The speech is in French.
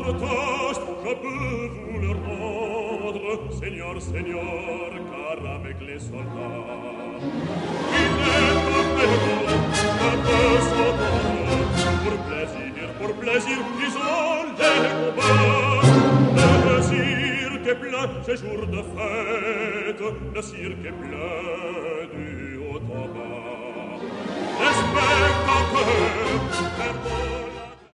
toast, je peux vous le rendre, Seigneur, Seigneur, car avec les soldats, il est un héros, un peu sauveur, pour plaisir, ils ont les combats, le cirque est plein, ces jours de fête, le cirque est plein du haut en bas, les spectateurs,